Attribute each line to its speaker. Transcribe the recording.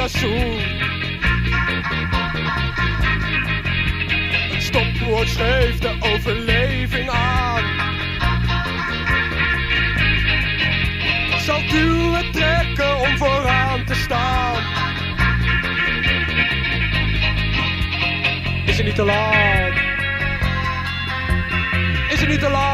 Speaker 1: seizoen. Het stopwoord schreef de overleving aan. Zal duwen trekken om vooraan te staan. Is het niet te laat? Is het niet te laat?